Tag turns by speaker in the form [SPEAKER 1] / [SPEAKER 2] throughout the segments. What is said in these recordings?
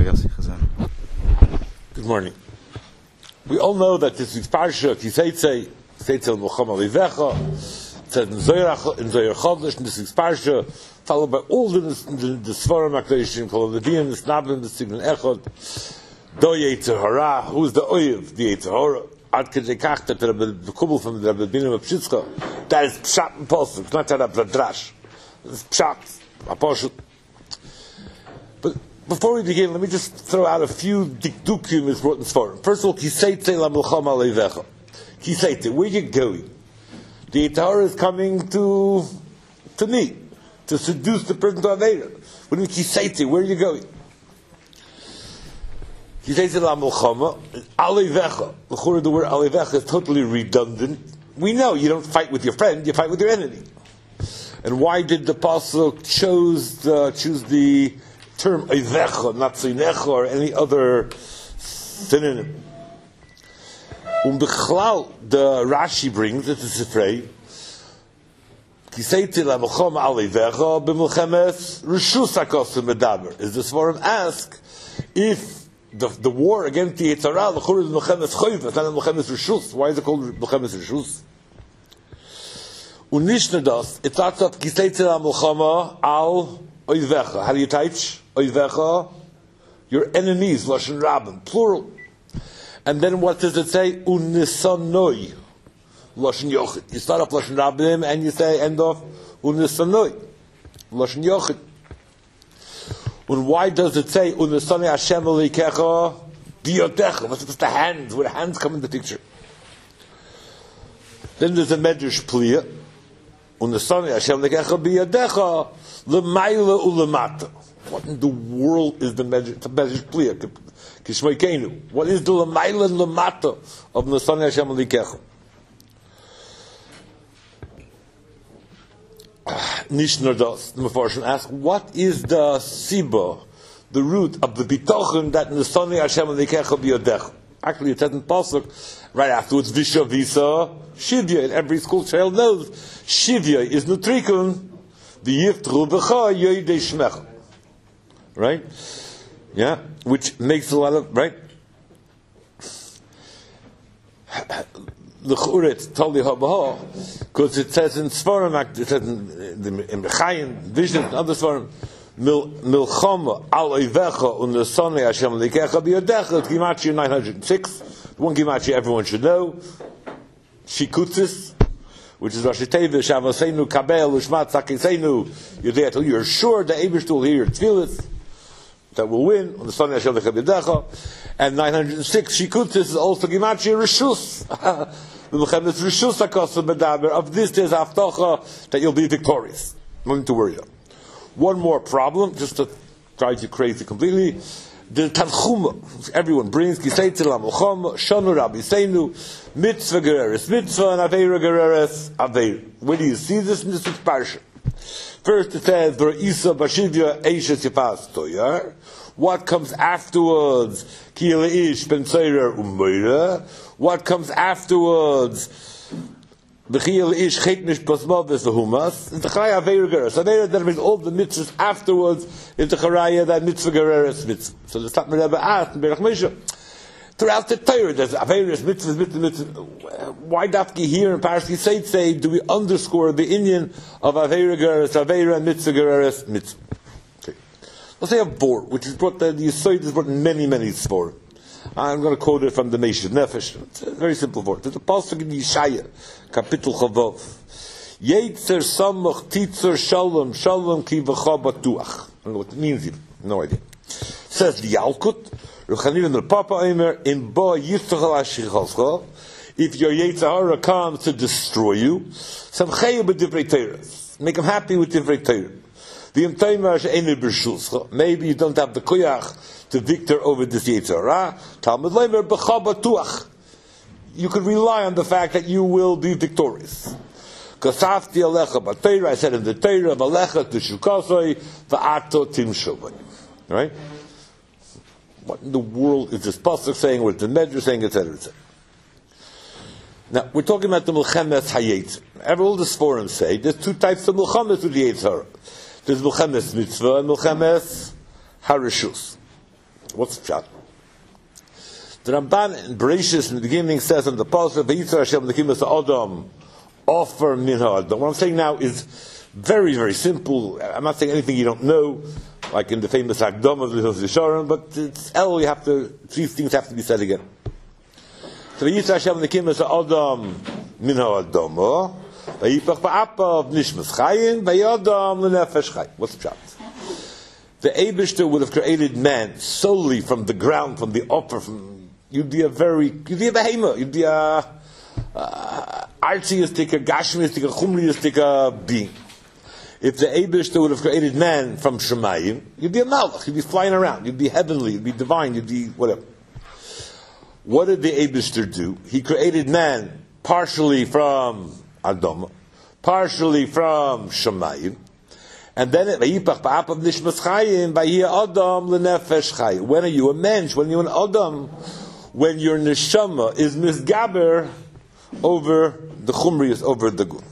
[SPEAKER 1] Good morning. We all know that this is Parsha Kiseitze, Kiseitze L'Mulchama Livecha. It says in Zohar Chodesh, and this is Parsha, followed by all the Sforim HaKadoshim, called the Dian, the Snabim, the Signon Echad, Do Yetzer Hara, who is the Oyev, the Yetzer Hara, Ad Kedei Kach, that the Kubel from the Rebbe Binim of Pshitzcha, that is Pshat and Posuk, it's not that Drash. It's Pshat, Apostle. But before we begin, let me just throw out a few dikdukim is brought in Sforim. First of all, Kiseitze L'Mulchama Livecha. Kiseitze, where you going? The Yetzer Hara is coming to me, to seduce the person to Aveira. What do you mean, Kiseitze, where are you going? Kiseitze L'Mulchama, Alivecha. The word Alivecha is totally redundant. We know you don't fight with your friend, you fight with your enemy. And why did the Pasuk choose the term Eivecha, not Zeinecha, or any other synonym? Bichlal, the Rashi brings, this is Sifrei, Kiseitze L'Mulchama Alivecha b'Milchemes Reshus HaKosim Medaber. Is this forum ask if the war against the Yetzer Hara, l'chur is Milchemes Choyv, it's not Milchemes Reshus. Why is it called Milchemes Reshus? Unishnadas, it's not of Kiseitze L'Mulchama al Oivecha. How do you type? Oivecha, your enemies, Lashon Rabban, plural. And then what does it say? Unisanoi, Lashon Yochid. You start off Lashon Rabban and you say end off Unisanoi, Lashon Yochid. And why does it say Unisanoi Hashem Elikecha Biyotecha? What's the hands? Where the hands come in the picture? Then there's a Medrash Pliya. Unisanoi Hashem Elikecha Biyotecha L'mayla u'lemata. What in the world is the Medrash? It's a Medrash Pliya. Kishmoikeinu. What is the L'mayla and L'mata of Unisanoi Hashem Elikecha? Nishnar Das, the Mefarshim ask, what is the Siba, the root of the Bitochen that Unisanoi Hashem Elikecha Biyodecha? Actually, it says in Pasuk, right afterwards, Visha Visa Shivya, and every school child knows, Shivya is Nutrikun, V'yiftru B'cha Yoydei Shmecha. Right? Yeah? Which makes a lot of, right? L'churet Tali HaBaha, because it says in Sforim, it says in Mechayim, Vision, and other Sforim, Milchama al Eivecha Unisanoi Hashem Elikecha Biyodecha, it's Gimatria 906, one Gimatria everyone should know, Shikutzis, which is Rashi Teva, Shavaseinu Kabel, Ushmat Sakiseinu, you're there till you're sure the Eibush will hear Tfilis, that will win, Unisanoi Hashem Elikecha Biyodecha, and 906, Shikutzis is also Gimatria Reshus, L'Mulchemes Reshus HaKosim Medaber. Of this there's Haftacha that you'll be victorious. Nothing to worry about. One more problem, just to drive you crazy completely. The Tanchuma, everyone brings Kiseitze L'Mulchama, Shonu Rabbi Seinu, Mitzvah Gereres Mitzvah, and Aveira Gereres Aveira. Where do you see this in this Parsha? First it says, V'Isa Bashivya Eishes Yefas Toyar. What comes afterwards? Ki Leish Ben Tzeirer Umeira. What comes afterwards? B'chi Leish Chet Mishpasmav V'Humas. The Chaya Aveira Gereres Aveira, that brings all the mitzvahs afterwards into Chaya, that Mitzvah Gereres Mitzvah. So the Satmar Rebbe asked in Berach Moshe, throughout the Torah, there's Aveiros, mitzvahs. Why dafki here in Parashat Kiseitze do we underscore the inyan of Aveira Gereres Aveira and Mitzvah Gereres Mitzvah? Okay. Let's say a vor, which is brought, the Yisoid is brought in many Sforim. I'm going to quote it from the Meshach Nefesh. It's a very simple word. There's a pasuk in Yeshaya, Kapitel Chavov. Yetzer samach titzer shalom, shalom ki v'cha batuach. I don't know what it means even. No idea. Says the Yalkut, Ruchaniv and the Papa Eimer, in ba yitzchal ashichalcha, if your Yetzer Hara comes to destroy you, samcheyu b'divrei Torah. Make him happy with divrei Torah. Maybe you don't have the koyach to victor over this Yetzer Hara. Talmud Leimer b'cha batuach. You could rely on the fact that you will be victorious. Kasafti alecha b'Torah, I said in the Torah, v'alecha t'shukasoi v'ato timshovai. Right? What in the world is this pasuk saying? What is the Medrash saying? Etc. Etc. Now we're talking about the Milchemes Hayetzer. All the Sforim say there's two types of Milchemes with the Yetzer Hara. There's Milchemes Mitzvah and Milchemes Harishus. What's the shot? The Ramban in Bereshis in the beginning says on the pasuk, "V'yitzar Hashem l'kimas Adam offer min ha'adam." What I'm saying now is very, very simple. I'm not saying anything you don't know, like in the famous Akdam of the Yisharon, but it's these things have to be said again. So V'yitzar Hashem l'kimas Adam min ha'adam, v'yipach ba'apav nishmas chayim, v'yadam l'nefesh chayim. What's the shot? The Eibishter would have created man solely from the ground, from the upper, you'd be a behemoth, you'd be a artsistic, a gashmistic, a chumriistic being. If the Eibishter would have created man from Shemayim, you'd be a malach, you'd be flying around, you'd be heavenly, you'd be divine, you'd be whatever. What did the Eibishter do? He created man partially from Adama, partially from Shemayim, and then when are you a mensch? When you're an Adam, when your neshama is misgaber over the chumrius, over the guf,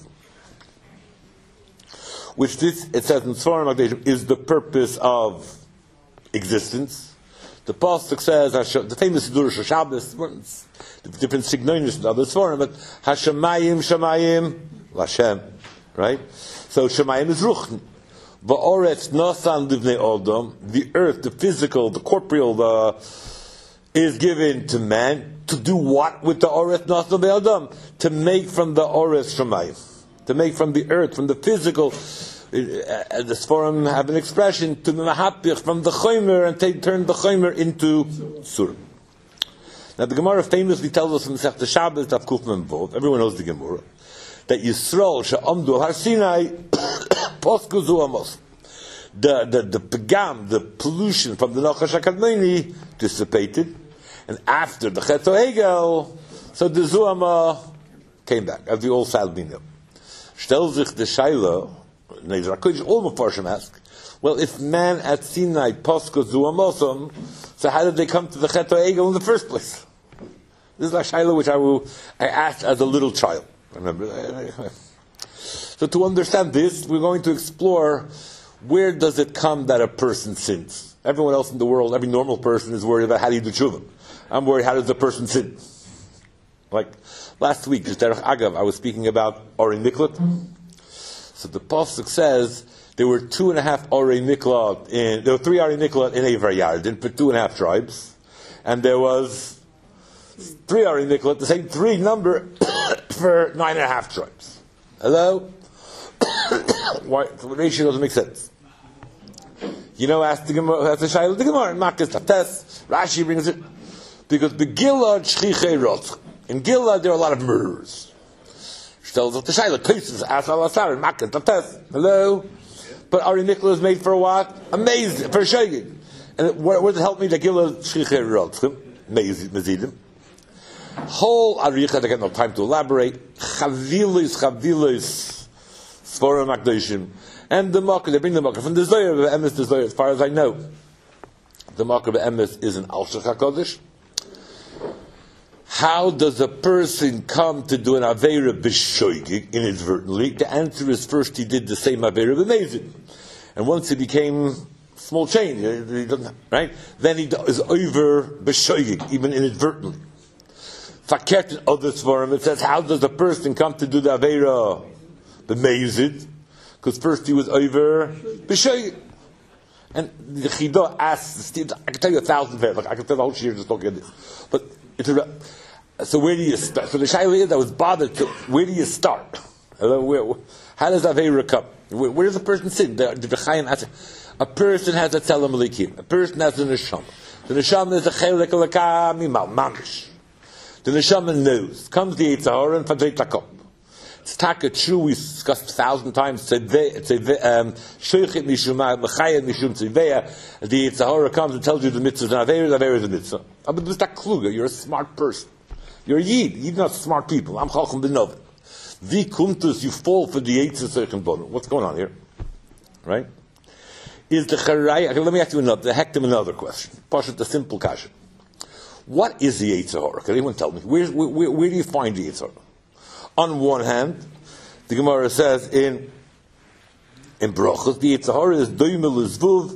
[SPEAKER 1] which this it says in Svarim is the purpose of existence. The pasuk says the famous Sidur Shabbos, different signoinus in other Svarim, but Hashemayim Lashem, right? So Shemayim is ruchn. Va'oretz nasan livnei Adam, the earth, the physical, the corporeal, is given to man to do what with the oretz nasan livnei Adam? To make from the oretz Shemayim, to make from the earth, from the physical. The Sforim have an expression to mahapich from the chomer and turn the chomer into surah. Now the Gemara famously tells us in Masechta Shabbos Daf Kuf Mem Vov. Everyone knows the Gemara that Yisrael she'amdu al Har Sinai posku zu amos. The pegam, the pollution from the Nachash HaKadmoni dissipated, and after the Chet Egel, so the Zuama came back, as we all sadly know. Stel sich the Shaila, Nezer HaKodesh, all Mefarshim ask, well, if man at Sinai posku zu amosam, so how did they come to the Chet Egel in the first place? This is a Shaila which I asked as a little child. Remember? So to understand this, we're going to explore where does it come that a person sins. Everyone else in the world, every normal person is worried about how do you do tshuva. I'm worried how does the person sin. Like last week, just Derech Agav, I was speaking about Orei Miklat. So the pasuk says there were 2.5 Orei Miklat there were 3 Orei Miklat in Eivra Yardin for 2.5 tribes, and there was 3 Orei Miklat, the same 3 number for 9.5 tribes. Hello? Why? The ratio doesn't make sense. You know, ask the Gemara, ask the Shaila, the Gemara, Makkes Tates, Rashi brings it, because the Gilad Shchichei Rotch. In Gilad there are a lot of murderers. Tells us the Shaila, Kaisis, As Al-Asar, Makkes Tates. Hello? But Orei Miklat is made for what? Amazing, for Shegig. And where does it help me? The Gilad Shchichei Rotch. Mezidim. Whole Aricha, I got no time to elaborate. Chavilis, Sforim Akdoshim. And the Makar, they bring the Makar from the Zohar of Emes to Zohar, as far as I know. The Makar of Emes is an Al-Shech HaKodesh. How does a person come to do an Aveira B'Shoigig, inadvertently? The answer is first he did the same Aveira B'Mezid. And once he became small chain, he doesn't, right? Then he is over B'Shoigig, even inadvertently. Fakert in other Svarim, it says, how does a person come to do the Aveira B'Mezid? Because first he was over B'Shoigig. And the Chidah asks, I can tell you 1,000 verses, like I can tell the whole shir just talking about this. But it's so where do you start? So the Shaila is, I was bothered to, where do you start? How does Aveira come? Where does a person sit? A person has a Tzelem Elikim. A person has a Neshama. The Neshama is a Chelek Elokah Mimal, Mamish. The Neshama knows. Comes the Yetzer Hara and Fadreit Lakom. It's taka true, we discussed 1,000 times. Shoichet mishum mechayet mishum tzivea. The Yetzer Hara comes and tells you the mitzvah and Aveira is a mitzvah. But this is kluga. You're a smart person. You're a yid. You're not smart people. I'm chacham b'novin. Vi kuntus, you fall for the Yetzer Sechem Bono. What's going on here? Right? Is the charay? Okay, let me ask you another question. Pashat, a simple kasha. What is the Yetzer Hara? Can anyone tell me? Where do you find the Yetzer Hara? On one hand, the Gemara says in Brachos, the Yetzer Hara is doimel zvuv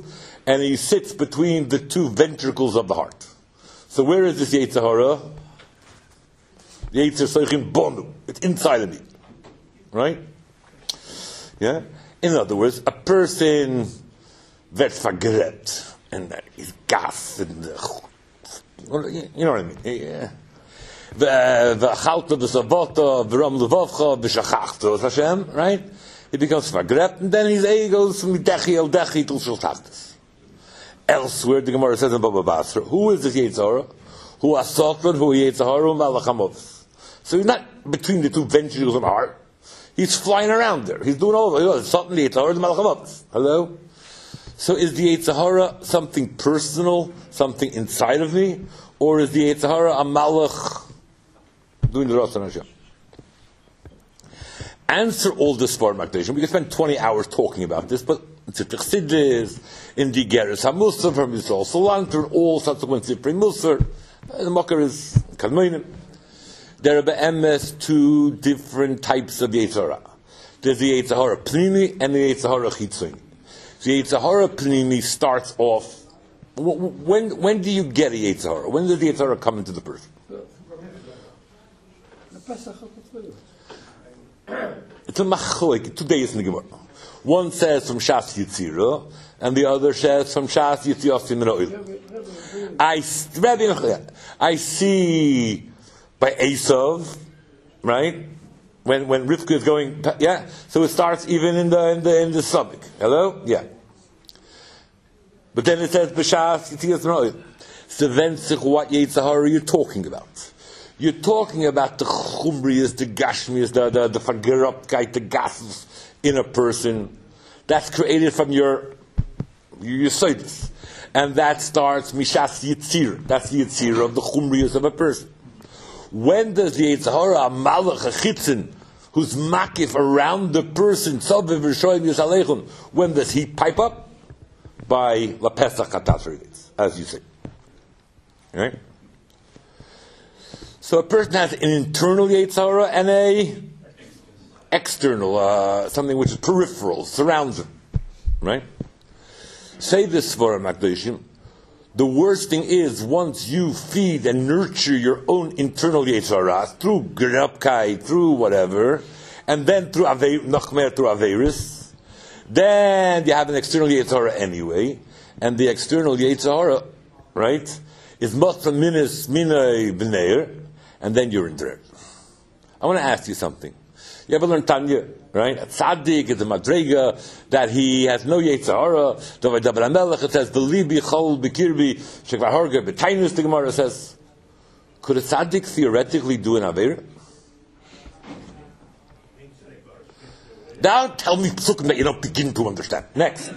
[SPEAKER 1] and he sits between the two ventricles of the heart. So where is this Yetzer Hara? The Yetzer Soichin Bonu. It's inside of me. Right? Yeah? In other words, a person wird vergräbt, and he's gas, and you know what I mean? Yeah. V'chalta v'savota v'ram levavcha v'shachachta Hashem, right? He becomes vergräbt, and then his ego goes from dechi el dechi to shulchachtas. Elsewhere, the Gemara says in Baba Basra, who is this Yetzer Hara? Who asotran, who Yetzer Hara, malachamov. So he's not between the two ventricles of the heart. He's flying around there. He's doing all of it. Something the Yetzer Hara, the malachamov. Hello? So is the Yetzer Hara something personal, something inside of me? Or is the Yetzer Hara a malach doing the Ratzon Hashem? Answer all this for Magdashim. We could spend 20 hours talking about this, but it's a Chassidus, in the Geras HaMusar, from Yisrael Solanter, all subsequent Sifrei Musar. The Makar is Kalmoinim. There are be'emes two different types of Yetzer Hara. There's the Yetzer Hara Pnimi and the Yetzer Hara Chitzoni. The Yetzer Hara Pnimi starts off. When do you get a Yetzer Hara? When does the Yetzer Hara come into the person? It's a machoik. 2 days in the Gemara. One says from Shas Yitzira, and the other says from Shas Yitzias Yimroil. I see by Esav, right? When Rivka is going, yeah. So it starts even in the stomach. Hello, yeah. But then it says b'shas Yitzias Yimroil. So then, what Yetzer Hara are you talking about? You're talking about the chumrias, the gashmias, the fagerupkeit, the gases in a person. That's created from your soidus. And that starts mishas yitzir. That's the yitzir of the chumrias of a person. When does the Yetzer Hara, a malach, a chitzin, who's makif around the person, when does he pipe up? By la pesach hatasrides, as you say. Right? So a person has an internal Yetzer Hara and a external, something which is peripheral, surrounds him. Right? Say this for Makdoshim. The worst thing is once you feed and nurture your own internal Yetzer Hara through grabkai, through whatever, and then through Nachmer, through Averis, then you have an external Yetzer Hara anyway, and the external Yetzer Hara, right, is Motzah Minas Minay B'neir, and then you're in there. I want to ask you something. You ever learned Tanya, right? A tzaddik is a madrega that he has no Yetzer Hara. David HaMelech, it says, "Belibi chol b'kirbi shekvar harga b'tainus." The Gemara says, could a tzaddik theoretically do an aver? Now tell me psukim that you don't begin to understand. Next.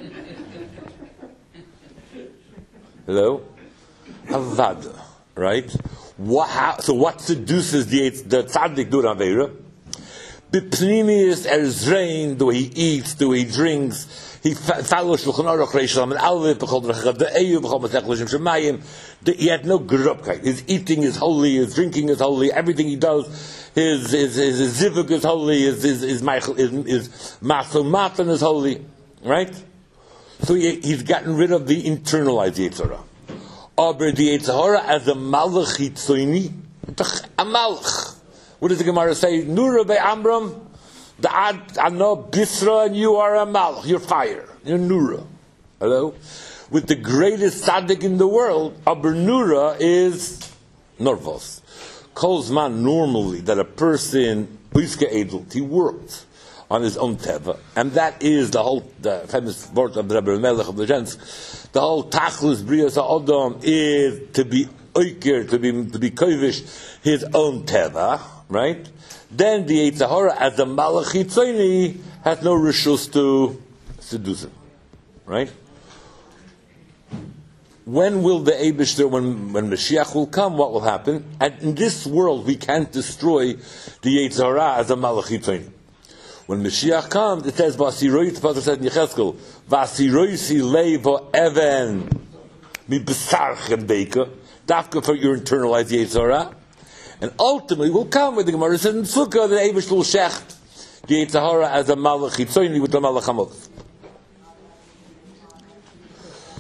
[SPEAKER 1] Hello? Avada, right? So what seduces the tzaddik do an avera? B'pnimius erzrein, the way he eats, the way he drinks, he follows Shulchan Aruch Reish Lamed Aleph, b'chol drachad de'eyu, b'chol masech l'shem shemayim. He had no grubkeit. His eating is holy, his drinking is holy, everything he does, his zivuk is holy, his maso matan is holy, right? So he's gotten rid of the internalized Yetzer Hara. Aber the Yetzer Hara as a malach hitzoini, a malach. What does the Gemara say? Nura be Amram, the ad ano bisra, and you are a malach. You're fire. You're Nura. Hello? With the greatest tzaddik in the world, aber Nura is Norvos. Kolzman normally that a person, he worked on his own teva, and that is the famous word of the Rebbe Melech of the Gens. The whole tachlis brias ha'odom is to be oiker, to be kovish his own teva, right? Then the Yetzer Hara as the malach hitzoni has no rishus to seduce him, right? When will the Eibishter, when Mashiach will come, what will happen? And in this world, we can't destroy the Yetzer Hara as a malach hitzoni. When Mashiach comes, it says, "Vasiroyis," the Pasuk said in Yechezkel, "Vasiroyisi leivo even mi besarchem beika," dafka for your internalized Yetzer Hara, and ultimately will come with the Gemara says in Sukkah the Eibush will shecht the Yetzer Hara as a malach hitzoni with the malach hamov.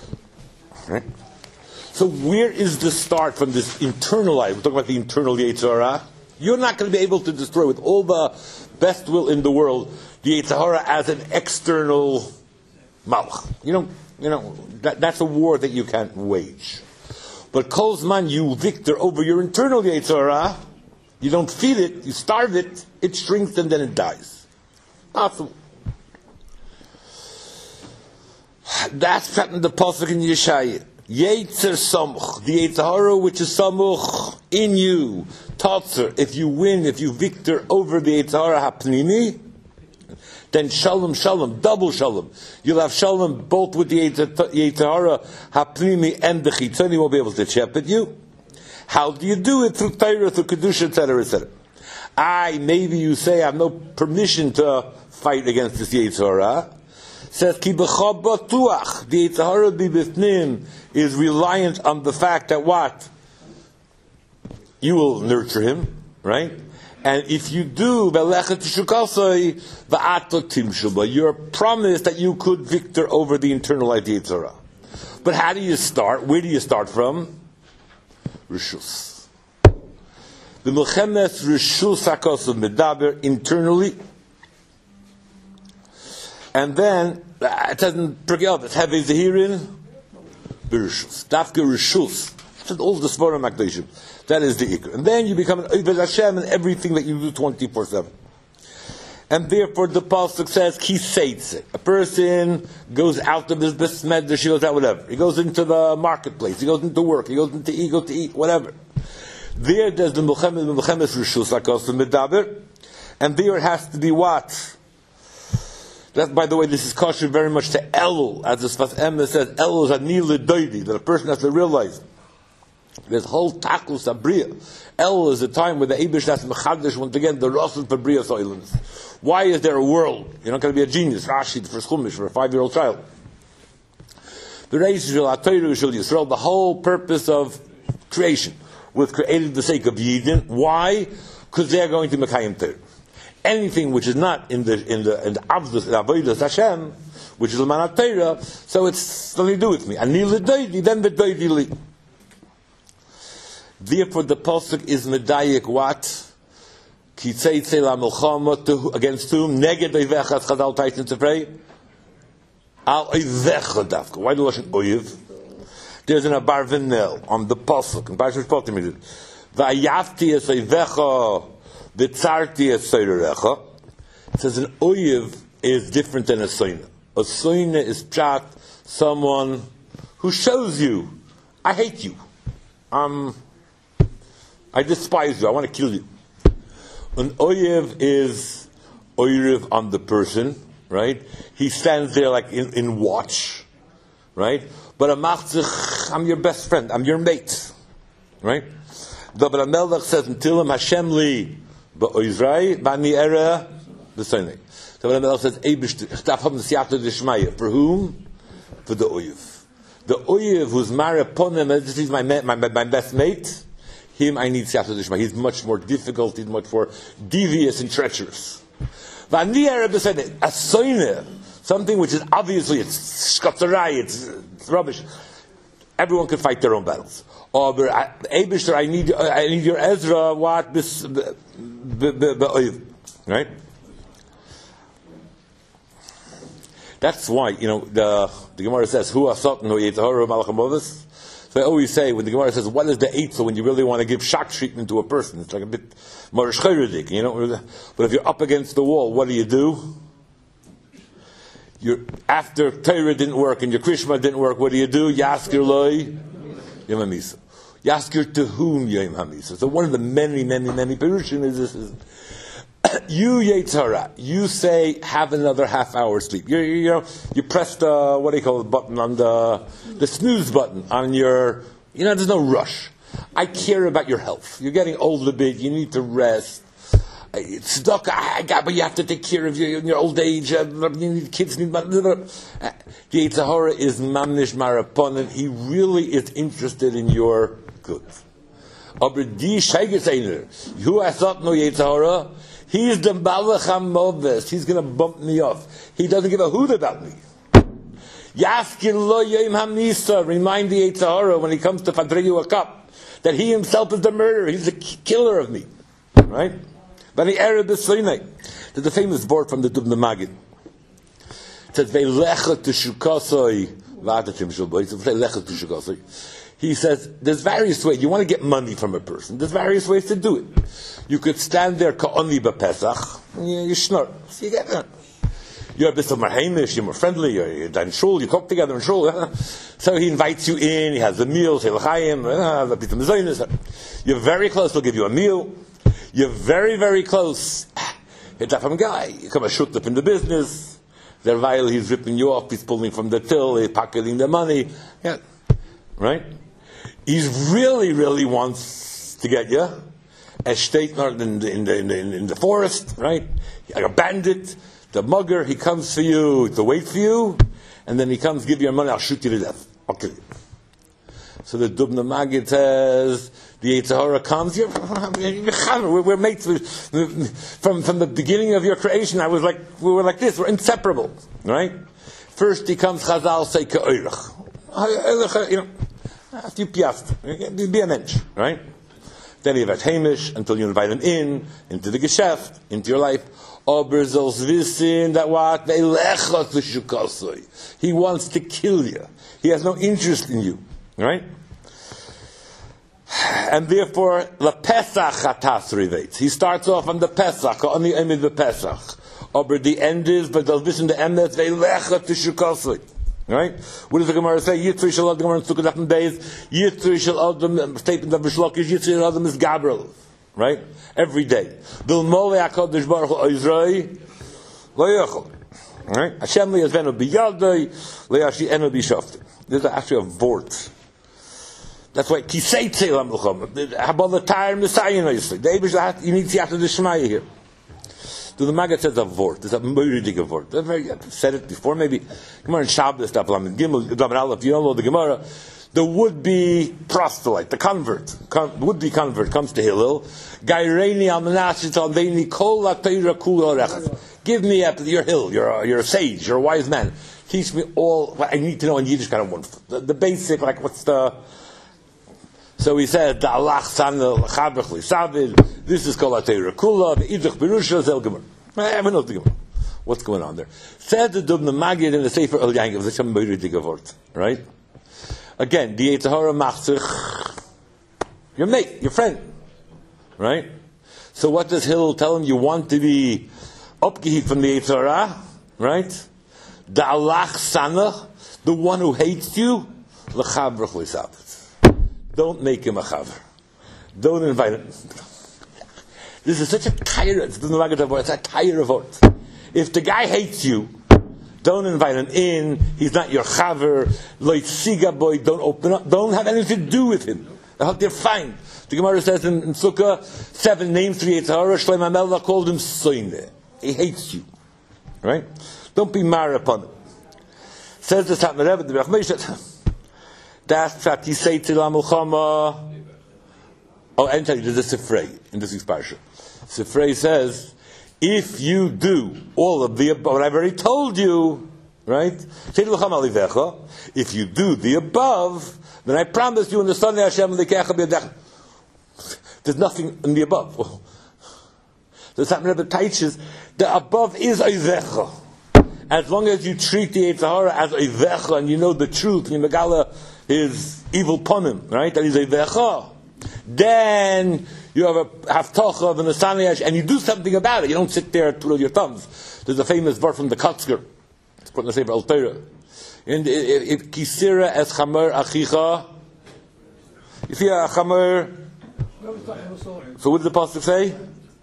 [SPEAKER 1] Right? So where is the start from this internal life? We're talking about the internal Yetzer Hara. You're not going to be able to destroy with all the best will in the world the Yetzer Hara as an external malach. That's a war that you can't wage. But Kol Zman you victor over your internal Yetzer Hara, you don't feed it, you starve it, it shrinks and then it dies. Possible. That's the pasuk in Yeshaya. Yetzer Samuch, the Yetzer Hara which is Samuch in you, Tatzer. If you win, if you victor over the Yetzer Hara Hapnimi, then Shalom, double Shalom. You'll have Shalom both with the Yetzer Hara Hapnimi and the Chitzoni won't be able to shepherd you. How do you do it? Through Torah, through Kedusha, etc., etc. Maybe you say I have no permission to fight against this Yetzer Hara. Says Ki b'cha batuach, the Yetzer Hara b'bifnim is reliant on the fact that what? You will nurture him, right? And if you do, you're promised that you could victor over the internal Yetzer Hara. But how do you start? Where do you start from? Rishus. The Milchemes Rishus HaKosav Medaber internally. And then, it doesn't break out, it's heavy Zahirin, Rishus. Dafka Rishus. That's all the Svarim HaKadoshim. That is the Ikr. And then you become an Oved Hashem in everything that you do 24/7. And therefore the pasuk says, Ki seitze. A person goes out of his besmeder, she goes out, whatever. He goes into the marketplace, he goes into work, he goes to eat, whatever. There, there's the Milchemes Rishus HaKosav Medaber. And there it has to be what? That, by the way, this is kosher very much to Elul, as the Sfas Emes says, Elul is ani l'doidi, that a person has to realize there's whole takus abriya. Elul is a time where the Eibush has mechadish once again the Rasul for Bria Soilins. Why is there a world? You're not going to be a genius, Rashi, the first Chumash, for a 5-year-old child. The Yisrael, the whole purpose of creation was created for the sake of Yidden. Why? Because they are going to Mekayim Torah. Anything which is not in the Avdus, Avodas Hashem, which is L'manat Torah, so it's nothing to do with me. Ani l'doidi, then the doidi li. Therefore, the pasuk is medayik what? Ki tzeitzei la milchama against whom? Neged oivecha chadal taishin to pray. Al oivecha dafka. Why do Lashon oiv? There's an abar v'nel on the pasuk in Parashat Shpotim. Va'yafti es oivecha. The tzarti is soirerecha. It says an oyev is different than a soina. A soina is pshat, someone who shows you, I hate you. I despise you. I want to kill you. An oyev is oyev on the person, right? He stands there like in watch, right? But a machzich, I'm your best friend. I'm your mate, right? David HaMelech says, until him Hashem li, ba'oizrai, ba'ni era, b'sonei. David HaMelech says, Eibishter, for whom? For the oyev. The oyev who's married upon him, this is my best mate, him I need siyata d'shmaya. He's much more difficult, he's much more devious and treacherous. Ba'ni era, b'sonei. A soine, something which is obviously, it's shkotzarai, it's rubbish. Everyone can fight their own battles. Or Eibishter, I need your Ezra. What right? That's why the Gemara says who asatan who Yetzer Hara Malach HaMoves. So I always say when the Gemara says what is the eitzah when you really want to give shock treatment to a person, it's like a bit marish chayredik, But if you're up against the wall, what do? After Torah didn't work and your Krishma didn't work, what do? Yaskir loy Yom HaMisa. Yaskir to whom Yom HaMisa. So one of the many Perushim is this. You Yetzer Hara, you say have another half hour sleep. You press the what do you call the button on the snooze button on your. There's no rush. I care about your health. You're getting old a bit. You need to rest. It's stuck. But you have to take care of you in your old age. Kids need. The Yetzer Hara is mamnish maraponim. He really is interested in your good. Aber die Sheigeseiner, who I thought no Yetzer Hara, he's the Malach HaMoves. He's going to bump me off. He doesn't give a hoot about me. Yaskin lo yom hamnisa. Remind the Yetzer Hara when he comes to fadrei you a cup that he himself is the murderer. He's the killer of me. Right? But the Arab is Sinai. There's a famous word from the Dubna Magid. It says, "Ve'lecha t'shukasoi v'atachim shalboi." So lecha t'shukasoi. He says, there's various ways. You want to get money from a person. There's various ways to do it. You could stand there ka'oni b'Pesach. You snort. So you get that. You're a bit more heimish, you're more friendly, you're in shul, you cook together in shul. So he invites you in, he has a meal, you're very close, he'll give you a meal. You're very, very close. It's a from guy. You come a shoot up in the business. There while he's ripping you off, he's pulling from the till, he's pocketing the money. Yeah. Right? He really, really wants to get you. A state in the forest, right? Like a bandit. The mugger, he comes for you to wait for you, and then he comes give you your money, I'll shoot you to death. I'll kill you. So the Dubna Magid says, the Yetzer Hara comes, we're mates. From the beginning of your creation, we were like this, we're inseparable. Right? First he comes, Chazal say, Ke'oirach. A few piastres. Be a mensch. Right? Then you have Hamish until you invite him into the Geschäft, into your life. Aber soll's wissen that what? He wants to kill you. He has no interest in you. Right? And therefore, the Pesach hatas rivates. He starts off on the Pesach, on the Emid the Pesach. Aber the end is, but they'll listen to Emet, ve'lecha t'shukasoi. Right? What does the Gemara say? Yitzri shel Adam, Gemara in Sukkot Daf Beis. Yitzri shel Adam, statement of Bishlokish, Yitzri shel Adam is Gabriel. Right? Every day. Bilmole HaKadosh Baruch Hu Oizroi Lo Yochel. Right? Hashem li yazvenu biyadoi Lo yashi enu bishofti. There's actually a vort. That's why Kisei Tzelam L'chom. Habal L'tayr Messiah Noisli. The Eibush, you need to see after the Shemaya here. So the Maggid says a vort. There's a muridig vort. I've said it before, maybe. Gemara in Shabbos, Daflam Gimel, Davar Aleph, you don't know the Gemara. The would-be proselyte, the convert, would-be convert, comes to Hillel. Gaireini al-menashit al-deini kol la-teira kul orechas. Give me your hill, you're a sage, you're a wise man. Teach me all what I need to know in Yiddish kind of one. The basic, like what's the... So he said, Da'alach sanel chabech li-savid, this is kol la-teira kula, ve'idach berusha zel gemur. Everyone knows the gemur. What's going on there? Said the Dubna Magid in the Sefer El Yankiv, there's some muridig vort, right? Again, the Yetzer Hara machzich, your mate, your friend, right? So what does Hillel tell him? You want to be upgehit from the Yetzer Hara, right? Da'alach sanach, the one who hates you, l'chavrach l'sabbat. Don't make him a chaver. Don't invite him. This is such a tyrant. It's a tyrant vote. If the guy hates you, don't invite him in. He's not your chaver. Like siga boy, don't open up. Don't have anything to do with him. They're fine. The Gemara says in Sukkah, 7 names to the Yetzer Hara. Shlomo Melech called him Soine. He hates you. Right? Don't be married upon him. Says the Satmar Rebbe, the Rachmeish. That's what he say to la Mulchama. Oh, and tell you, there's a Sifrei in this week's parsha. Sifrei says, if you do all of the above, what I've already told you, right? If you do the above, then I promise you in the Sunday Hashem l'kecha. There's nothing in the above. The Satmar Rebbe teaches the above is Eivecha. As long as you treat the Yetzer Hara as Eivecha and you know the truth, and you megala his evil ponim, right? That is Eivecha. Then you have a haftocha of an asaniyash, and you do something about it. You don't sit there and twiddle your thumbs. There's a famous verse from the Kotzker. It's put in the Sefer Al Torah. If kisira es chamer achicha, you see a chamer. So what does the pasuk say?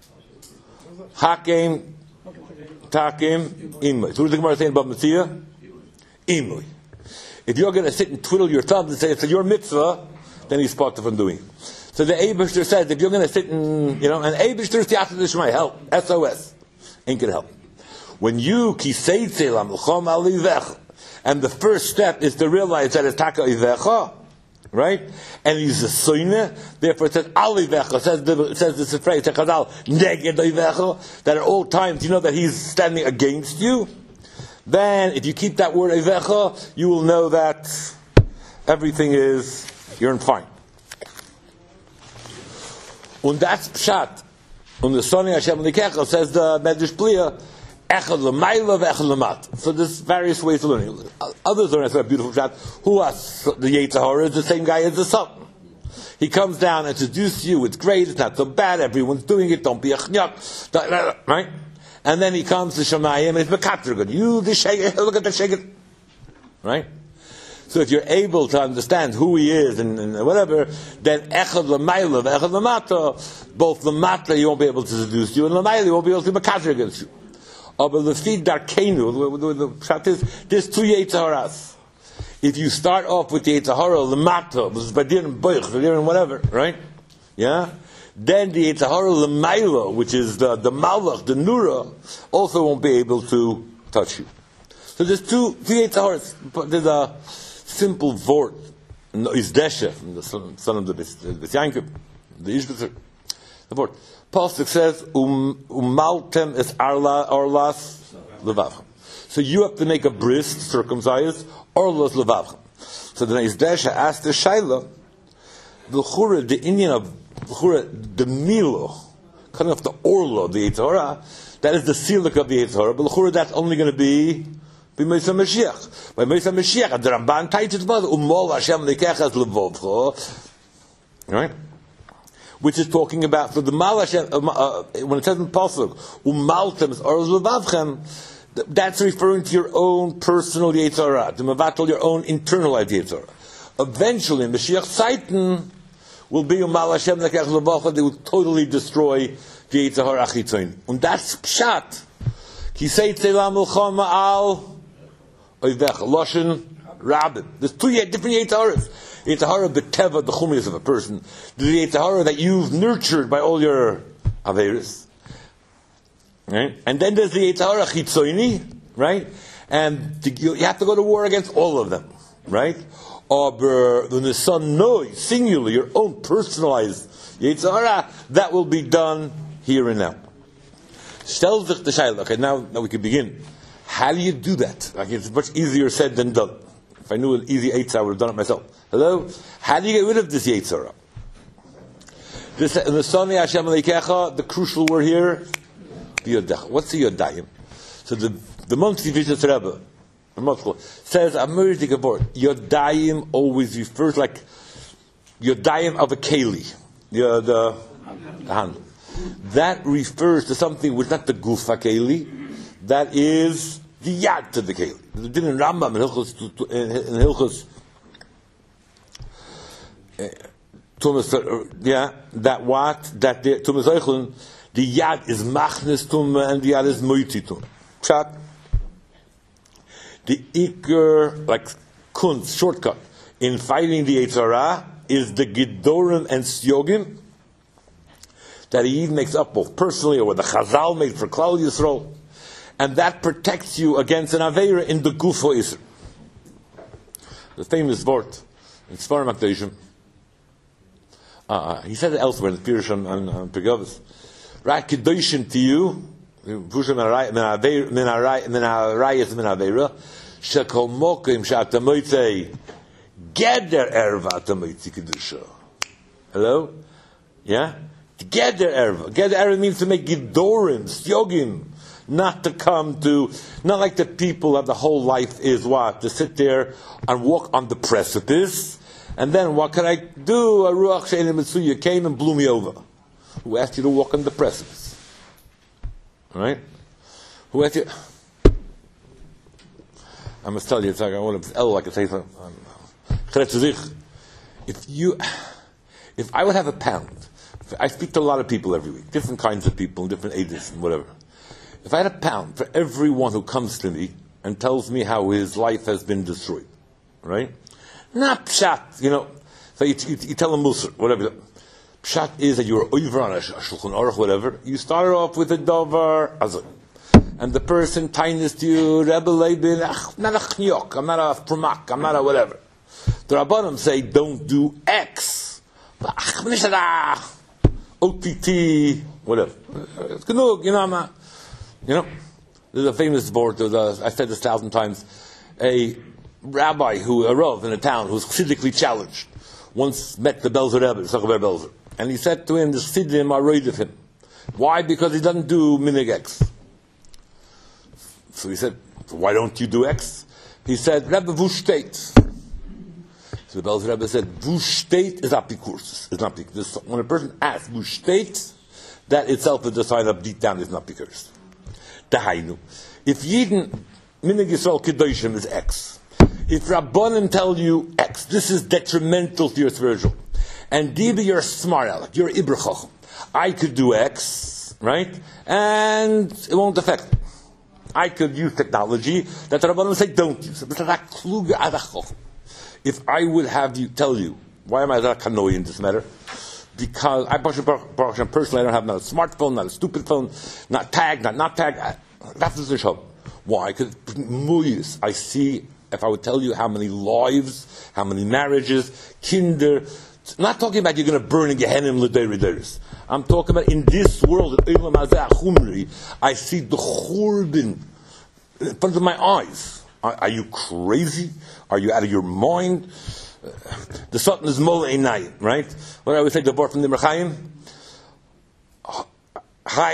[SPEAKER 1] Hakim, takim, imoy. So what does the Gemara say about Messiah? Imoy. If you're going to sit and twiddle your thumbs and say it's your mitzvah, then he's part of doing it. So the Eibishter says, if you're going to sit and, and Eibishter is the after the Shemai, help, SOS, ain't going to help. When you, kiseitze lamulchom alivech, and the first step is to realize that it's taka ivecha, right? And he's a soine, therefore it says alivecha, says the Sifrei, Chazal, neged ivecha, that at all times you know that he's standing against you. then if you keep that word Eivecha, you will know that everything is, you're in fine. Und that's Pshat. Und the Sonny Hashem Likecha says the Medrash Pliya, Echad l'mayla ve'echad l'mat. So there's various ways of learning. Others learn a beautiful Pshat. Who has the Yetzer Hara is the same guy as the sun. He comes down and introduces you, it's great, it's not so bad, everyone's doing it, don't be a chnyok, right? And then he comes to Shemayim and it's Mekatragan. You, the Sheikh, look at the Sheikh. Right? So if you're able to understand who he is and whatever, then Echad l'mayla ve'echad l'mata, both l'mata you won't be able to seduce you, and l'mayla you won't be able to be Mekatragan against you. But the feed darkenu, the Pshat is, there's two Yetzer Haras. If you start off with the Yetzer Hara, l'mata, which is Badir and Boich, Badir and whatever, right? Yeah? Then the Yetzer Hara l'mayla, which is the Malach, the Nura, also won't be able to touch you. So there's two Yetzer Haras. There's a simple vort, Izdesha, the son of the Yankov, the Ishbitzer, the vort. Pasuk says, Maltem es arlas levavchem. So you have to make a bris, circumcised, orlas levavchem. So the Izdesha asked the Shaila, the Chura, the Indian of the Milo, cutting off the orla of the Yetzer Hara, that is the silik of the Yetzer Hara, but the Chura, that's only going to be Meisa Mashiach. By Meisa Mashiach, the Ramban tied its mother, Umol Hashem Lekechas Levovcho, right? Which is talking about, so the Mal Hashem, when it says in Pasuk, Umaltem is Orz Levavchem, that's referring to your own personal Yetzer Hara, to Mavatal, your own internalized Yetzer Hara. Eventually, Mashiach Satan will be Umal Hashem Lekechas Levovcho, they will totally destroy the Yetzer Hara Achitzoin. And that's Pshat. Ki say Tzelam Milchama Al Oivecha, Loshen, Rabbin. There's two different Yetzer Haras. Yetzer Hara B'teva, the chumias of a person. The Yetzer Hara that you've nurtured by all your Averis. Right? And then there's the Yetzer Hara Chitzoini, right? And you have to go to war against all of them. Right? Aber when the son knows, singular, your own personalized Yetzer Hara, that will be done here and now. Stel sich the Shaila. Okay, now we can begin. How do you do that? Like, it's much easier said than done. If I knew an easy Eitzah, I would have done it myself. Hello? How do you get rid of this Yetzer Hara? This, in the Sonny Hashem Leikecha, the crucial word here, Yodach. What's the Yodayim? So the monthly Vishnas Rebbe, says, Amir Dikabor, Yodayim always refers like Yodayim of a Keli. The hand. That refers to something which is not the Guf HaKeli, that is the Yad to the Keli. The din in Rambam, in Hilchos, that what? That the Tumas Eichlin, the Yad is Machnes Tumah and the Yad is Moiti Tumah. Pshat. The Iker, like Kunz, shortcut, in fighting the Yetzer Hara is the Gedorim and Syogim, that he even makes up both personally or what the Chazal made for Klal Yisrael, and that protects you against an Aveira in the Gufo Isra. The famous word in Sfarim HaKadoshim, he said it elsewhere in the Pirush on Pegavis, right, Kedoshim to you, Pushim min Arayas min Aveira, Shekol Mokim Shatamoitei Geder Erva Atamoitei Kedusha. Hello? Yeah? Geder Erva. Geder Erva means to make Gidorim, Syogim, not to come to, not like the people that the whole life is what? To sit there and walk on the precipice, and then what can I do? A Ruach She'enim Mitzuya came and blew me over. Who asked you to walk on the precipice? Right? Who asked you? I must tell you, it's like I want to like I say something. If I would have a pound, I speak to a lot of people every week, different kinds of people, different ages and whatever. If I had a pound for everyone who comes to me and tells me how his life has been destroyed, right? Not pshat, So you tell him Musar, whatever. Pshat is that you were over on a Shulchan Aruch, whatever. You started off with a davar azon, and the person tiniest to you, Rebbe Leibin, I'm not a chnyok, I'm not a pramak, I'm not a whatever. The Rabbanim say, don't do X. OTT, whatever. It's genug, I'm not, There's a famous board, I said this 1,000 times, a rabbi, a rav in a town who was chassidically challenged, once met the Belzer Rebbe, Belzer, and he said to him, the chassidim are rid of him. Why? Because he doesn't do minig X. So he said, why don't you do X? He said, Rebbe, wo steht? So the Belzer Rebbe said, wo steht is apikurs. It's not because when a person asks, wo steht, that itself is a sign of deep down is not pikurs. Dahainu. If Yidden minig Yisrael kedoshim is X, if Rabbanim tell you X, this is detrimental to your spiritual, and Dibi, you're a smart aleck, you're Ibrachach, I could do X, right? And it won't affect me. I could use technology that the Rabbanim say don't use. If I would have you tell you, why am I that kanoi in this matter? Because I personally I don't have not a smartphone, not a stupid phone, not tagged, not tagged. That's the show. Why? Because I see, if I would tell you how many lives, how many marriages, kinder. Not talking about you're going to burn in Gehenim l'deiris. I'm talking about in this world, I see the churban in front of my eyes. Are you crazy? Are you out of your mind? The Satan is Mola Einai, right? What I always say, the bar from the Merchaim. Hi.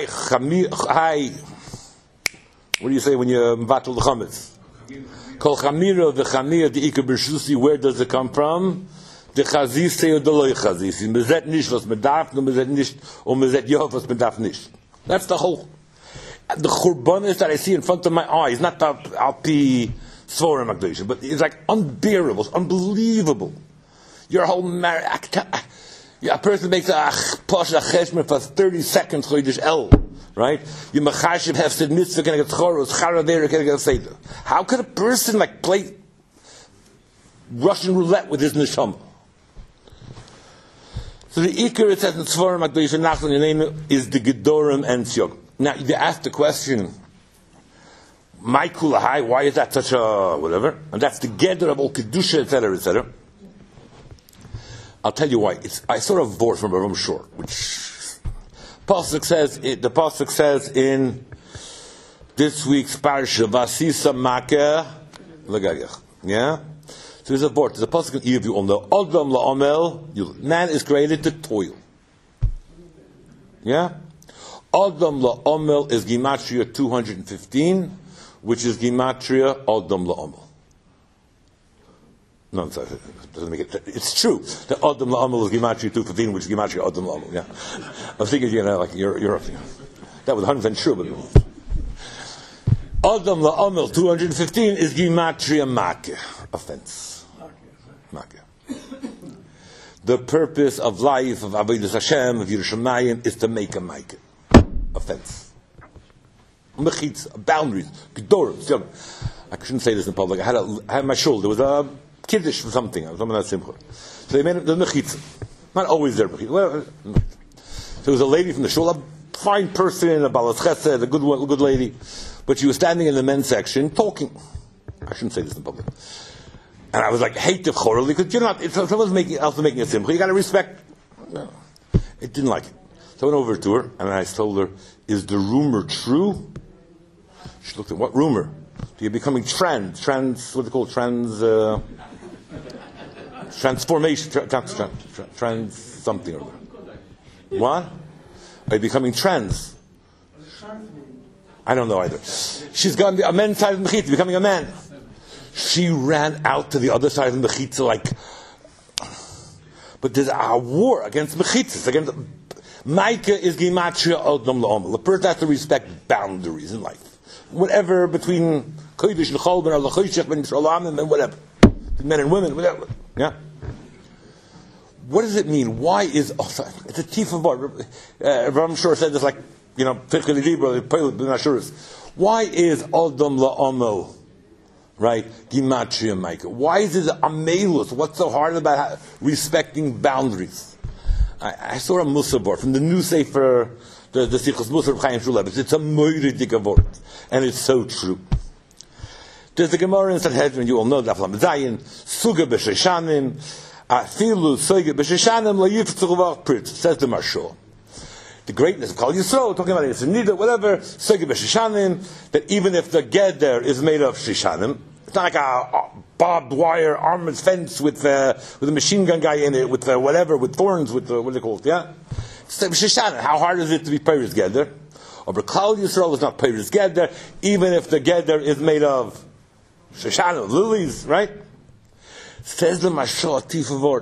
[SPEAKER 1] What do you say when you battle the chametz? Kol chamira v'chamir di'ika b'shusi. Where does it come from? The chazisi or the loy chazisi. Mezet nish was medaf, no mezet nish, or mezet yov was medaf nish. That's the whole. The churbanis that I see in front of my eyes, not the alpi svorim akdosha, but it's like unbearable, it's unbelievable. Your whole a person makes a posh a cheshmer for 30 seconds chodesh el, right? You machashiv hefsid mitzvah can get choros charaver can get seder. How could a person like play Russian roulette with his neshama? So the ikar it says in Svarim Akdosha Nachman Yanenu is the Gedorim and Tziyog. Now you ask the question, my kulahai, why is that such a whatever? And that's the Gedor of all kedusha, etc., etc. I'll tell you why. I sort of bore from Rav Shor, which the pasuk says in this week's parsha, Vasisa Makeh L'Gagach. Yeah. So there's a board. There's a pasuk in Iyov on the Adam LaOmel. Man is created to toil. Yeah. Adam LaOmel is Gematria 215, which is Gematria Adam LaOmel. No, it doesn't make it. It's true. The Adam LaOmel is Gematria 215, which is Gematria Adam LaOmel. Yeah. I was thinking, like you're that was 100% true, but Adam LaOmel 215 is Gematria Makeh, offense. Makeh. The purpose of life, of Avodas Hashem, of Yerushalayim, is to make a Makeh. Offense. Mechitz, boundaries, Gedorim. I shouldn't say this in public. I had my shul. There was a kiddush for something. I was on that simcha. So they made the mechitz. Not always there, mechitz. So there was a lady from the shul, a fine person, a balas chesed, a good lady, but she was standing in the men's section talking. I shouldn't say this in public. And I was like, hate the chorally, because you're not, if someone's making a simcha, you got to respect. No. It didn't like it. So I went over to her, and I told her, is the rumor true? She looked at, what rumor? You're becoming trans, what they call transformation, trans something or other. What? Are you becoming trans? I don't know either. She's gone a men's side of the mechitza, becoming a man. She ran out to the other side of the mechitza like, but there's a war against mechitzas, against Maika is Gematria Adam LaOmel. The person has to respect boundaries in life. Whatever between Kodesh and Chol, Ben Al-Choshech, Ben Shalom, and whatever. Men and women, whatever. Yeah? What does it mean? Why is... it's a tifa bar. Rav Shor said this like, Fichel Libra, why is Adam LaOmel, right? Gematria Maika. Why is it Amelus? What's so hard about respecting boundaries? I saw a Musa board from the new Sefer, the Sichos Musa of Chaim Shulevitz. It's a moiridik word, and it's so true. There's the Gemara in Sanhedrin, you all know that from Zayin, Suga b'Sheshanim, Afilu Suga b'Sheshanim, LaYiftzul V'Prit, says the Marshal. the greatness of Kal Yisrael, talking about Yisrael Nida, whatever, Segi B'Shishanim, that even if the Geder is made of Shishanim, it's not like a barbed wire armored fence with a machine gun guy in it, with whatever, with thorns, with what do they call it, yeah? Shishanim, how hard is it to be Peiris Geder? Or Kal Yisrael is not Peiris Geder, even if the Geder is made of Shishanim, lilies, right? Says the Mashal Tifa Vort.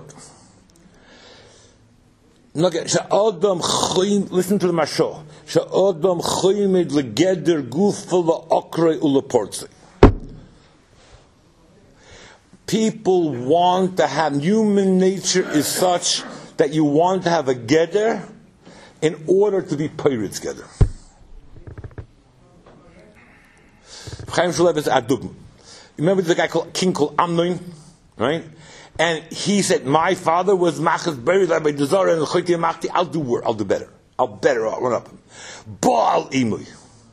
[SPEAKER 1] Listen to the Mashal. Sha'odam choymid legeder gufa la'okre u'leportzi. People want to have, human nature is such that you want to have a geder in order to be pirates geder. Chaim Shalev is adugma. Remember the guy king called Amnon, right? And he said, my father was machas buried by the Zara and the Choyti Machti. I'll do better. I'll run up him. Baal Imui.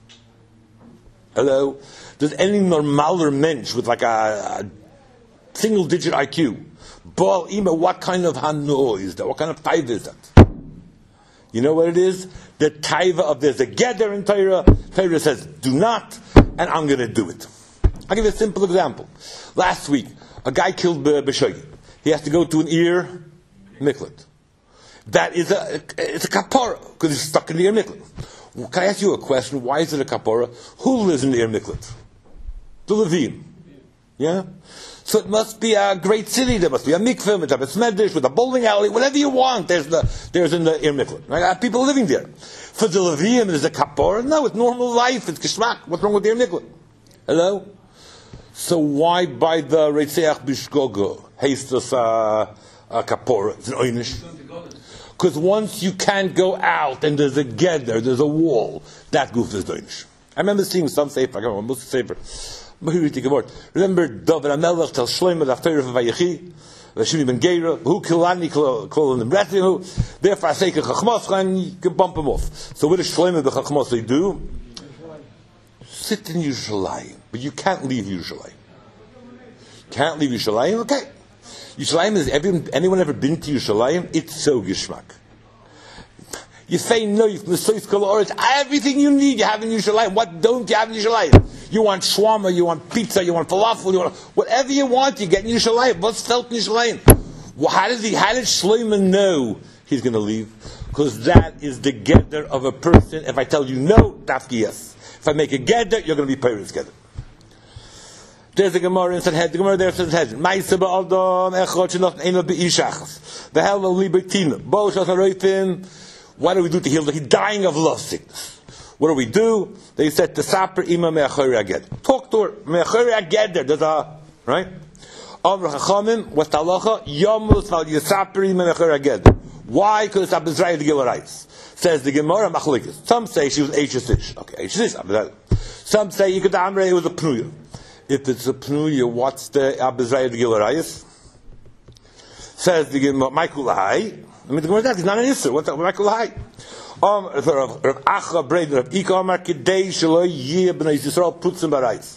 [SPEAKER 1] Hello? Does any normaler mensch with like a single digit IQ, Baal Imui, what kind of hano is that? What kind of taiva is that? You know what it is? The taiva of there's a geder in Torah. Torah says, do not, and I'm going to do it. I'll give you a simple example. Last week, a guy killed B'Shogi. He has to go to an ear miklat. That is it's a kapara, because he's stuck in the ear miklat. Can I ask you a question? Why is it a kapara? Who lives in the ear miklat? The Levim. Yeah? So it must be a great city. There must be a mikveh, with a besmedish, with a bowling alley, whatever you want. There's in the ear miklat. Right? I have people living there. For the Levim, there's a kapara. No, it's normal life. It's geschmack. What's wrong with the ear miklat? Hello? So why by the Reitzeach Bishgogo Hastus Kapora? It's an oynish. Because once you can't go out and there's a geder, there's a wall, that goof is oynish. I remember seeing some sefer, I can't remember, most sefer. Remember David HaMelech tells Shlomo the Torah of Vayechi, Shimi ben Geira, who kilani call them who therefore I say Chachmoscha and you can bump him off. So what does Shlomo the Chachmoscha do? Sit in Yerushalayim, but you can't leave Yerushalayim. Can't leave Yerushalayim? Okay. Yerushalayim is anyone ever been to Yerushalayim? It's so geschmack. You say no, everything you need you have in Yerushalayim. What don't you have in Yerushalayim? You want shawarma, you want pizza, you want falafel, you want whatever you want, you get in Yerushalayim. What's felt in Yerushalayim? Well, how did Shlomo know he's going to leave? Because that is the geder of a person. If I tell you no, tafki yes. If I make a geder, you're going to be peiros geder. There's a Gemara in Sanhedrin. The Gemara there says Sanhedrin. Ma'aseh ba'adam echad shenoch eino be'ishachas. V'hel lo libertina. Bo shas haroitim. What do we do to heal? He's dying of love sickness. What do we do? They said to saper ima me'achori ageder. Talk to her. Me'achori ageder. There's a, right? Amr chachamim. What's the halacha? Yomus val yisaper ima me'achori ageder. Why? Because it's Abizraya the Gilarais. Says the Gemara Machlikas. Some say she was Eishesish. Okay, Eishesish. Some say you could Amrei it was a Pnuya. If it's a Pnuya, what's the Abizraya the Gilarais? Says the Gemara Michael Lahai. I mean the Gemara that is not an Isser. What's that? Michael Lahai. Rav Acha Breder Rav Ika Amar Kedei Shaloi Yeh B'nai Yisrael Putzim Barais.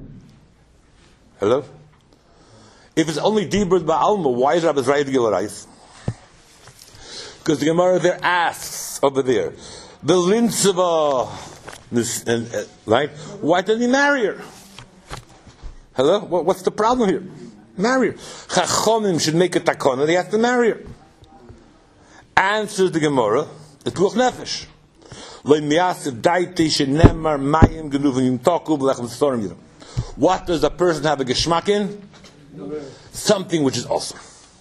[SPEAKER 1] Hello? If it's only Dibur Ba'alma, why is Abizraya the Gilarais? Because the Gemara there asks over there, the Lintzeva, right? Why didn't he marry her? Hello? What's the problem here? Marry her. Chachomim should make a takona, they have to marry her. Answers the Gemara, it's Ruach Nefesh. What does a person have a geschmack in? Something which is awesome.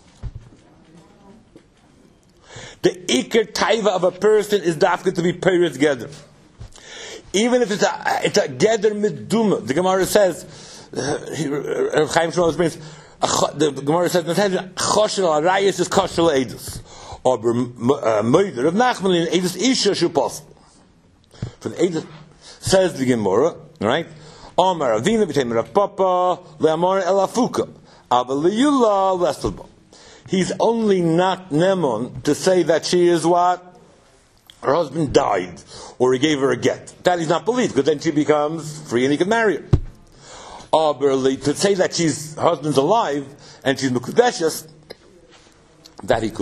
[SPEAKER 1] The iker taiva of a person is dafka to be peiros geder. Even if it's a geder miduma. The Gemara says, Chaim Shmuel brings, the Gemara says, Choshen al Arayis is kosher le'edus. Or Moider of Nachman in Edus Isha should possible. For the Edus, says the Gemara, right? Omar Avina b'teim Rav Papa le'amor elafuka. Ava liyula lestelbo. He's only not Nemon to say that she is what? Her husband died, or he gave her a get. That he's not believed, because then she becomes free and he can marry her. To say that her husband's alive, and she's Mekudeshes, that he could.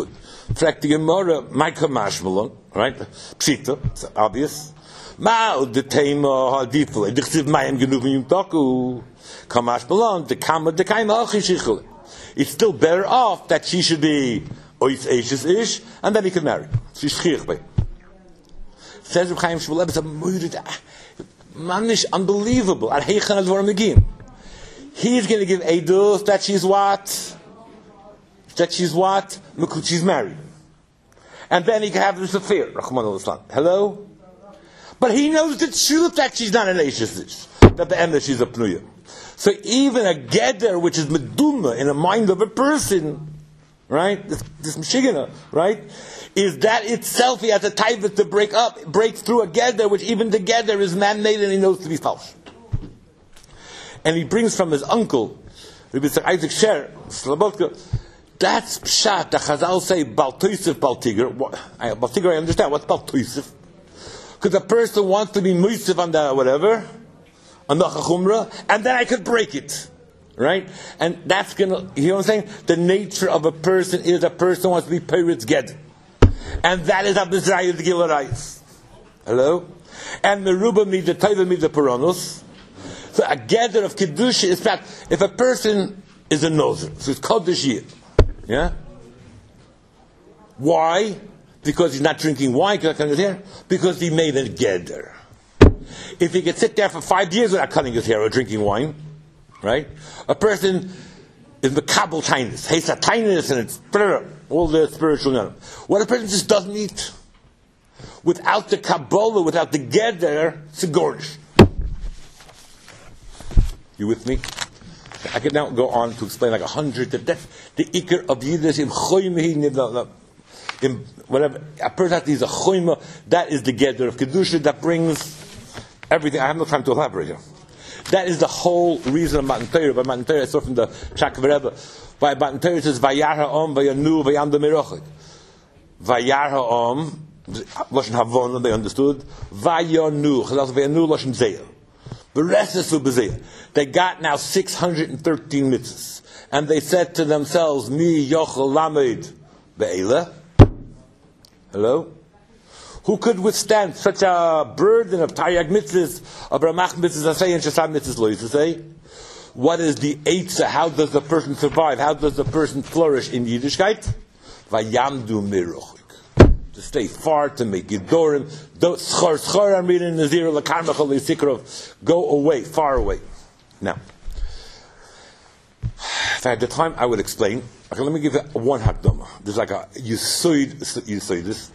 [SPEAKER 1] Fragt die Gemara, Maika Mashmalon, right? Pshita, it's obvious. Ma'u the Tema Hadifle, Dichtiv Mayim Genuvim Taku, Kamashmalon, the Kama, the Kaima Achishichel. It's still better off that she should be Ois Eishes Ish, and then he can marry. She's Schirchbei. Says Reb Chaim Shmuleb, it's a murdered, manish, unbelievable. At Heichan Advar Megin. He's going to give Eidos that she's what? That she's what? She's married. And then he can have this affair. Rahman al-Islam. Hello? But he knows the truth that she's not an Eishes, that the end that she's a Pnuya. So even a Geder, which is Meduma in the mind of a person, right? This Meshigana, right? Is that itself, he has a type to break through a Geder, which even the Geder is man-made and he knows to be false. And he brings from his uncle, Rabbi Isaac Sher, Slobodka, that's Pshat, the Chazal say, Bal Toysef, Bal Tigr. Bal Tigr, I understand. What's Bal Toysef? Because a person wants to be Moisef on the whatever, on the Chachumra, and then I could break it. Right? And that's going to, you know what I'm saying? The nature of a person is a person wants to be Pirit's Ged. And that is Abizraya the Gilarayis. Hello? And the Ruba means the Taiva means the Paranos. So a Geder of Kedusha is that if a person is a Nozer, so it's called the Shia. Yeah? Why? Because he's not drinking wine, because he made a Geder. If he could sit there for 5 years without cutting his hair or drinking wine, right? A person is Makabal Tainus, hates a Tainus, and it's all the spiritual knowledge. What a person just doesn't eat. Without the Kabbalah, without the Geder, it's a gorge. You with me? I could now go on to explain like 100. That's the Iker of Yiddish in Choymehi, in whatever. A person has a Choyma, that is the Geder of Kedusha that brings everything. I have no time to elaborate here. That is the whole reason of Matan Torah. By Matan Torah, I saw from the Shakav Rebbe. By Matan Torah, it says, Vayar ha'om, vayanu, vayam da merochik. Vayar ha'om, Lashon Havon, they understood. Vayanu, Chazal vayanu, Lashon Zeyah. The rest is Subazeyah. They got now 613 mitzvahs. And they said to themselves, Mi yochel lamed be'ela. Hello? Who could withstand such a burden of Taryag mitzvahs, of Ramach mitzvahs, and Shasam mitzvahs, lo say? What is the Eitzah? How does the person survive? How does the person flourish in Yiddishkeit? Vayamdu mirochik. To stay far, to make Yidorim. Schor, I'm reading Nazir, Lakarmachal, Sikrov. Go away, far away. Now, if I had the time, I would explain. Okay, let me give you one hakdama. There's like a, you say this.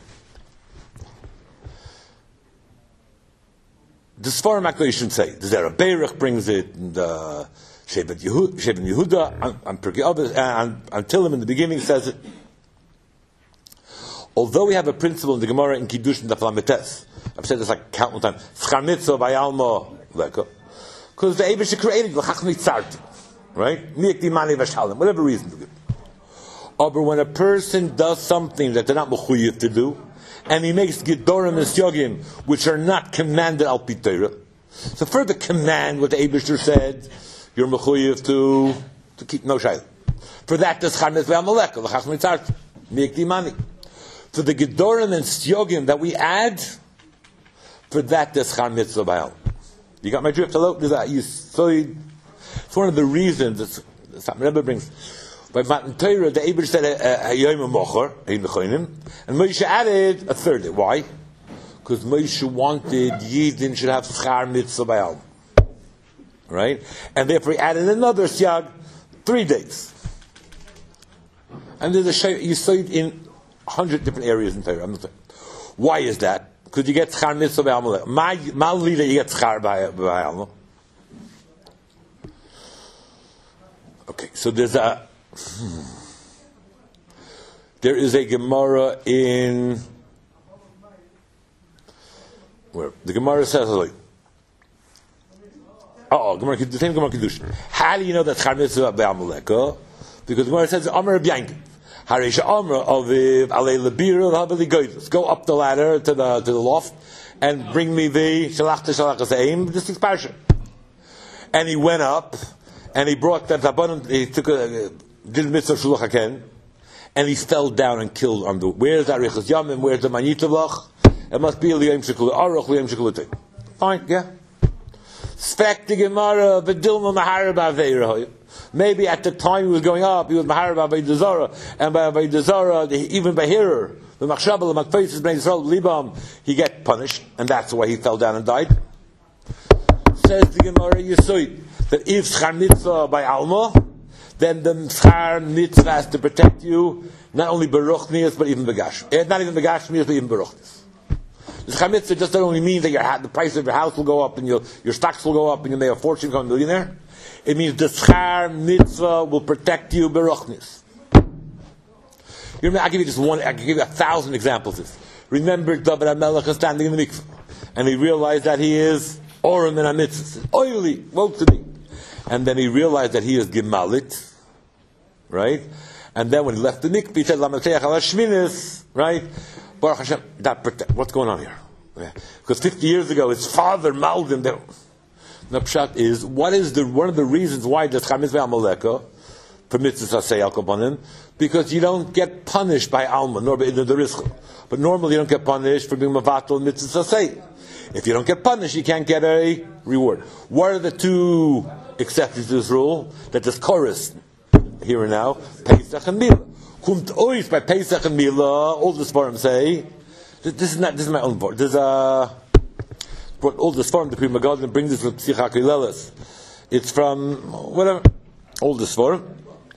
[SPEAKER 1] The Sfarim actually shouldn't say. The Zera Beirach brings it, and Sheben Yehuda, and Pirkei Avos, and Tillim in the beginning says it. Although we have a principle in the Gemara in Kiddushin Daf Lametes, I've said this like countless times, Schar Mitzvah by Alma Leka, because the Eibush created L'chach Mitzarti, right? Mi'ekti Mani Vashalim, whatever reason to give. But when a person does something that they're not mechuyev to do, and he makes Gedorim and Syogim, which are not commanded al pi Torah. So for the command, what the Eibishter said, you're mechuyev to keep no shayla. For that, the Schar Mitzvah Amalek, l'chach mitzart, mi'ekti mani. For the Gedorim and Syogim that we add, for that, the Schar Mitzvah Ba'al. You got my drift? Hello? It's one of the reasons that Satmar Rebbe brings. By Matan Torah, the Eibishter said Hayom Mocher, and Moshe added a third day. Why? Because Moshe wanted Yidin should have Schar Mitzvah Ba'al. Right? And therefore he added another Siag, 3 days. And there's a Shay, you saw it in 100 different areas in Torah. I'm not saying. Why is that? Because you get Schar Mitzvah Ba'al. My leader, you get Schar Ba'al. Okay, so there is a Gemara in where the Gemara says, the same Gemara Kedushin. How do you know that Schar Mitzvah Ba'amalek? Because the Gemara says, Amar Rabbi Yankin, Hareisha Amar Aviv Alei Lebira L'Habeli Goydos. Go up the ladder to the loft and bring me the Shalach to Shalach Haseim. This is Parsha. And he went up and he brought that abundant. He took did the mitzvah Shuluch HaKen, and he fell down and killed on the. Where's that Arichas Yamim? Where's the Manyitabach? It must be Liyam Shekul Aruch, Liyam Shekul. Fine, yeah. Spek the Gemara, V'dilma Maharab Aveira. Maybe at the time he was going up, he was Maharab Avodah Zarah, and by Avodah Zarah, even by Hirer, the Machshabel, the Makfeis, Bnei Yisrael, Libam, he get punished, and that's why he fell down and died. Says the Gemara Yesoid that if Schar Mitzvah by Alma, then the Schar Mitzvah has to protect you, not only Baruchnias, but even Begashmias. Not even Begashmias, but even Baruchnias. The Schar Mitzvah just doesn't only mean that the price of your house will go up, and your stocks will go up, and you may have a fortune, become a millionaire. It means the Schar Mitzvah will protect you Baruchnias. I'll give you just one, I can give you 1,000 examples of this. Remember David HaMelech is standing in the mikveh, and he realized that he is Orim and Amitzvah, oily, woke to me. And then he realized that he is Gemalit, right? And then when he left the mikveh, he said, Lamateyach ala Shminis, right? Baruch Hashem, what's going on here? Yeah. Because 50 years ago, his father mauled him there. The pshat is, one of the reasons why the Schar Mitzvah Amalekah permits us to say Al Kapanim, because you don't get punished by Alma, nor by the Rizcha. But normally you don't get punished for being Mavatal Mitzvah Say. If you don't get punished, you can't get a reward. What are the two exceptions to this rule? That this chorus, here and now, Pesach and Mila. Kumt ois by Pesach and Mila, all the Sfarim say, this is my own word. There's brought all the Sfarim, the Pri Megadim, bring this from Psicha Kilelis. It's from, whatever, all the Sfarim.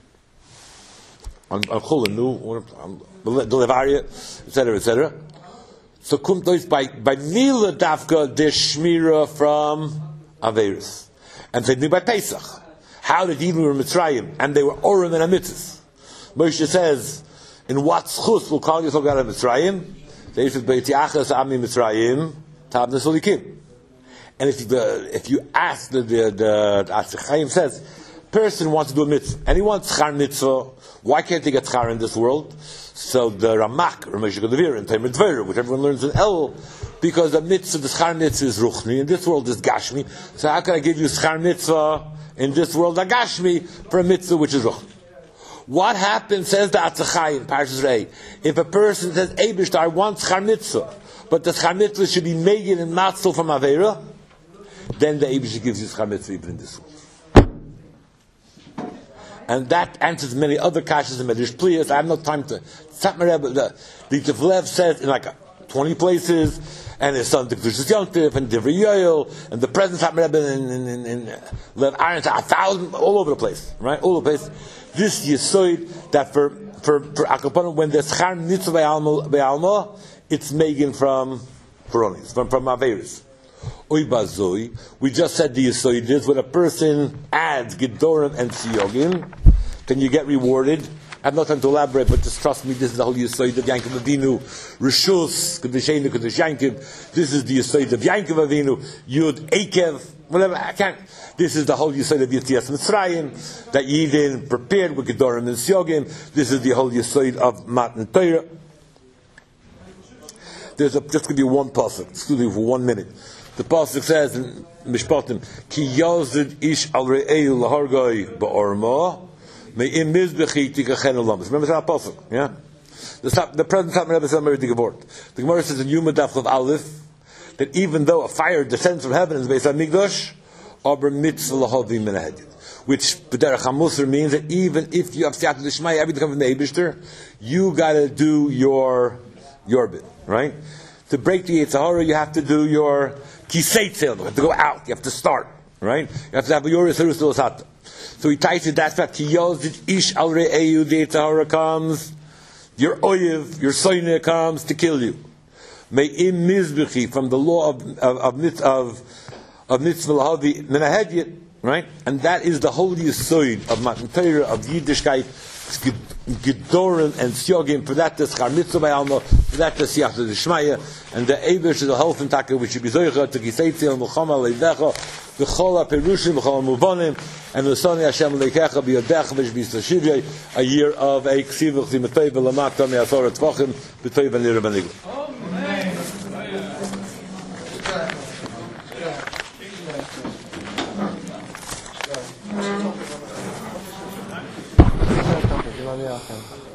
[SPEAKER 1] On Chulanu, the Levaria, etc. So kumt ois by Mila Dafka, the Shmira from Averis. And same thing by Pesach. How did even were Mitzrayim, and they were Orim and Amitzis. Moshe says, in what schus will call yourself out of Mitzrayim? They should be Tiachas Ami Mitzrayim, Tab Nesolikim. And if you ask the Chaim says, person wants to do a mitzvah, and he wants Schar Mitzvah, why can't he get Schar in this world? So the Ramak, Ramesh Gadavir, and Taimer Dveir, which everyone learns in El, because the mitzvah, the Schar Mitzvah is Ruchni, in this world is Gashmi, so how can I give you Schar Mitzvah in this world, Gashmi, for a mitzvah which is Ruchni? What happens, says the Atzachai in Parshas Rei, if a person says, Eibishter, I want Schar Mitzvah, but the Schar Mitzvah should be Megan and Matzel from Aveira, then the Eibishter gives you Schar Mitzvah even in this world. And that answers many other kashas and Medrash Pliyas. I have no time to. The Tivlev says in like 20 places, and his son the Kedushas Yontif and Divrei Yoel, and the present Satmar Rebbe in Lev Aaron, 1,000 all over the place, right? All over the place. This Yesoid that for Akaponim, when there's Schar Mitzvah by Alma, it's Megan from Koronis, from Averis. Oibazoi, we just said the Yesoid is when a person adds Gedorim and Siyogim, then you get rewarded. I have no time to elaborate, but just trust me, this is the whole Yesoid of Yankov Avinu, Rishus, Kedeshenu, Kedesh Yankov, this is the Yesoid of Yankov Avinu, Yud, Ekev, whatever, I can't. This is the whole Yesoid of Yetzias Mitzrayim, that Yidin prepared with Gedorim and Siyogim. This is the whole Yesoid of Matan Torah. There's just going to be one pasuk, excuse me for 1 minute. The pasuk says in Mishpatim, Ki yazid ish al re'eu lahargoi ba'orma, me'im mizbechi tikachenu lamas. Remember that pasuk, yeah? The present time Rebbe said the Gemara. The Gemara says in Yuma Daf of Aleph, that even though a fire descends from heaven in the Beis HaMikdash, aber mitzvah lahavi min ha'edit. Which, B'derech HaMusar means that even if you have Siyat L'Shmai, everything comes from the Eibishter, you gotta do your bit, right? To break the Yetzer Hara, you have to do your Kisei Tzil. You have to go out. You have to start. Right? You have to have your Yisrus L'Osata. So he ties it that fact. Ki Yozid Ish Al Re'eu, the Yetzer Hara comes. Your Oyev, your Soine comes to kill you. Me'im Mizbechi, from the law of Mitzvah L'Havi Menahediyat. Right? And that is the holy Yisoid of Matan Torah, of Yiddishkeit, Gedorim and Siyogim, for that the Schar Mitzvah by Alma, for that the Siyach of the Shmaya, and the Eibush is the whole Taka, which should be Zoicha, to Kiseitzi, Melchama, Leidecha, V'chol HaPerushim, V'chol HaMuvonim, and L'soni Hashem Leikecha, B'yodecha, V'shbis a year of a Ksiv, V'chzimatoi, V'lamata, Me'asor Tzvachim, B'toi V'nir V'nigla. Amen.